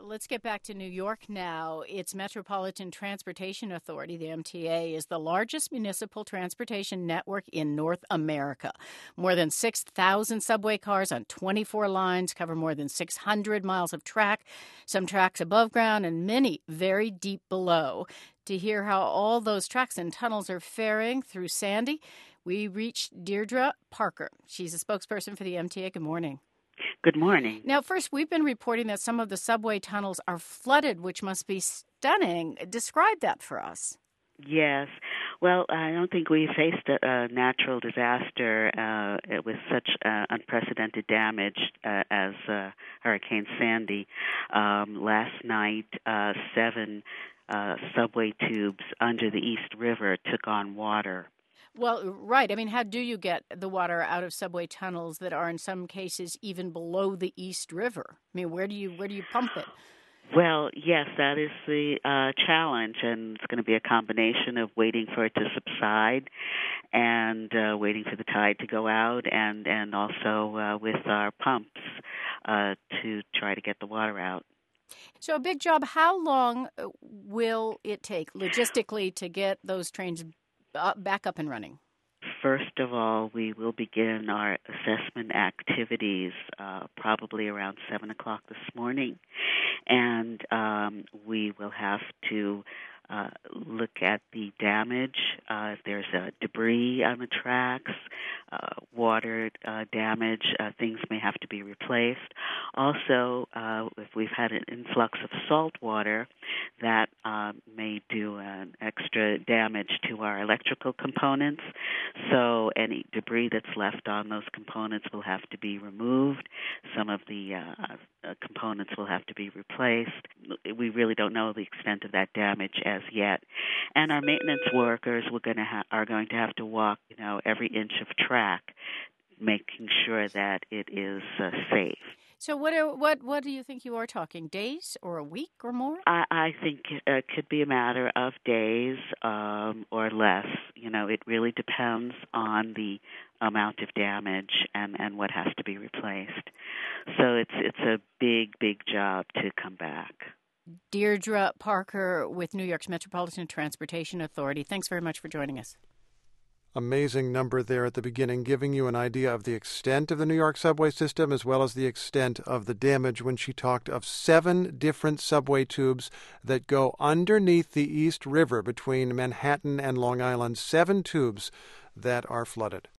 Let's get back to New York now. Its Metropolitan Transportation Authority, the MTA, is the largest municipal transportation network in North America. More than 6,000 subway cars on 24 lines cover more than 600 miles of track, some tracks above ground and many very deep below. To hear how all those tracks and tunnels are faring through Sandy, we reached Deirdre Parker. She's a spokesperson for the MTA. Good morning. Good morning. Now, first, we've been reporting that some of the subway tunnels are flooded, which must be stunning. Describe that for us. Yes. Well, I don't think we faced a natural disaster with such unprecedented damage as Hurricane Sandy. Last night, 7 subway tubes under the East River took on water. Well, right. I mean, how do you get the water out of subway tunnels that are in some cases even below the East River? I mean, where do you pump it? Well, yes, that is the challenge, and it's going to be a combination of waiting for it to subside and waiting for the tide to go out, and also with our pumps to try to get the water out. So a big job. How long will it take logistically to get those trains back up and running? First of all, we will begin our assessment activities probably around 7 o'clock this morning, and we will have to look at the damage. If there's debris on the tracks, water damage, things may have to be replaced. Also, if we've had an influx of salt water, that may do an extra damage to our electrical components. So any debris that's left on those components will have to be removed. Some of the components will have to be replaced. We really don't know the extent of that damage as yet. And our maintenance workers are going to have to walk, every inch of track, making sure that it is safe. So what do you think you are talking? Days or a week or more? I think it could be a matter of days or less. It really depends on the amount of damage and what has to be replaced. So it's a big job to come back. Deirdre Parker with New York's Metropolitan Transportation Authority. Thanks very much for joining us. Amazing number there at the beginning, giving you an idea of the extent of the New York subway system as well as the extent of the damage when she talked of 7 different subway tubes that go underneath the East River between Manhattan and Long Island. 7 tubes that are flooded.